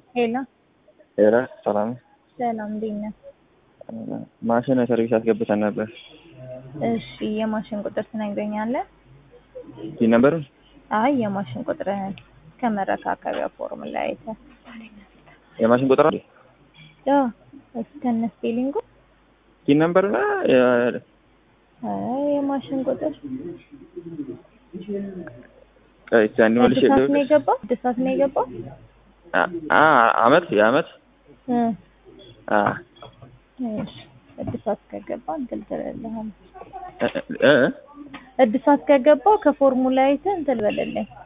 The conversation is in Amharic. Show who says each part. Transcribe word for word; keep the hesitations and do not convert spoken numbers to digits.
Speaker 1: ሄሎ
Speaker 2: ሄሎ ሰላም
Speaker 1: ሰላም እንዴት ነህ?
Speaker 2: ማሽን ሰርቪስ አስገብተን ነበር።
Speaker 1: እሺ የማሽን ቁጥር ትነግረኛለህ?
Speaker 2: ይህ ነበር?
Speaker 1: አይ የማሽን ቁጥርህን ከመረካከቢያ ፎርም ላይ አይተህ።
Speaker 2: የማሽን ቁጥር አለ?
Speaker 1: አዎ እስከነ ስፔሊንጉ
Speaker 2: ይህ ነበርና
Speaker 1: አይ የማሽን ቁጥር
Speaker 2: አይ ታኒ ወልሽ
Speaker 1: እድሳት ነው የገባው እድሳት ነው የገባው
Speaker 2: አ አመት የአመት
Speaker 1: እ
Speaker 2: አ
Speaker 1: እሺ እድሳት ከገባ እንገልጽልሃለን።
Speaker 2: እ
Speaker 1: እድሳት ከገባ ከፎርሙላ አይተህ እንትን በለልኝ።